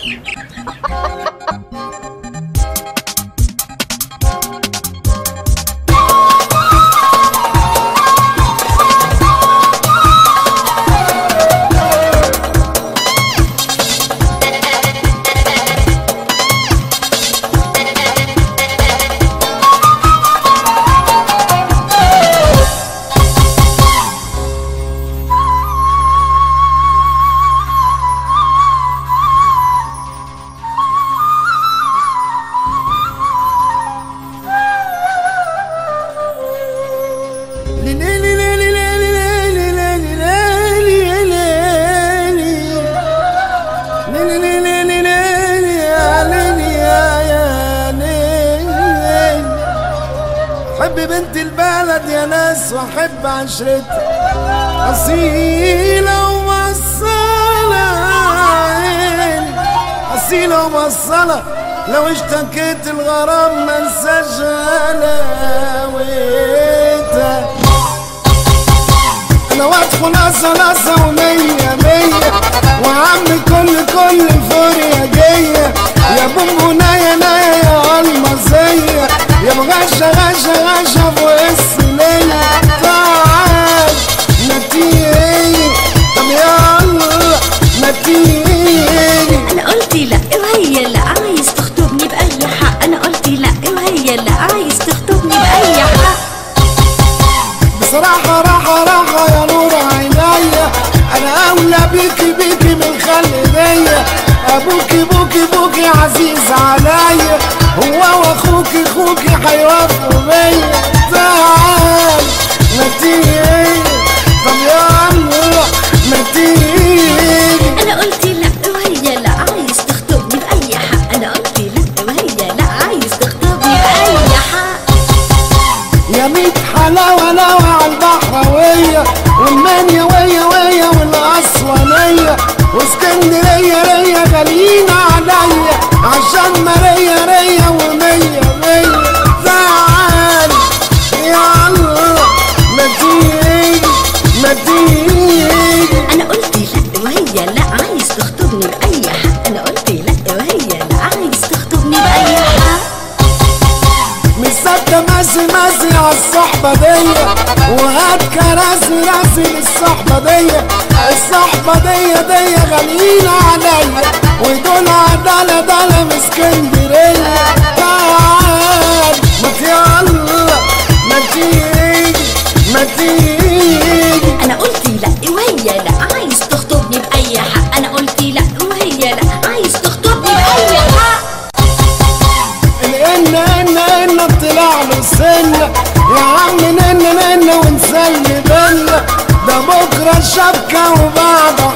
حب بنت البلد يا ناس واحب عشرتها، أصيلة ومصلة أصيلة ومصلة، لو اشتكيت الغرام منساش غلاوتها. أنا وادخل أصلة ومية مية، وعم كل فوريا جاية، يا بونبوناية نايا يا المصية، يا بغشة غشة فوق الصينية. تعال ما تيجي، طب يلا ما تيجي. أنا قلت لأ وهي لأ، عايز تخطبني بأي حق. أنا قلت لأ وهي لأ، عايز تخطبني بأي حق. بصراحة راحة يا نور عينيا، أنا أولى بيكي من خلق ايديا. أبوكي عزيز عليا، هو واخوكي هيوافقوا بيا. تعال ما تيجي، طب يلا ما تيجي. أنا قلت لأ وهي لأ، عايز تخطبني بأي حق. أنا قلت لأ وهي لأ، عايز تخطبني بأي حق. يا ميت حلاوة عالبحراوية، والمانيا ويا والأسوانية، واسكندرية ريا غاليين عليا، عشان ريا ومية. تعال يلا ما تيجي. أنا قلت لأ وهي لأ، عايز تخطبني بأي حق. أنا قلت لأ وهي لأ، عايز تخطبني بأي حق. مصدق ماشي عالصحبة دية، وهات كراسي للصحبة دية. الصحبة دية غاليين عليا، ودول عدالة من اسكندرية. تعال ما يلا ما تيجي. أنا قلت لأ وهي لأ، عايز تخطبني بأي حق. أنا قلت لأ وهي لأ، عايز تخطبني بأي حق. إن طلع له سنة يا عم، ننا ونسلي بينا، ده بكرة الشبكة وبعد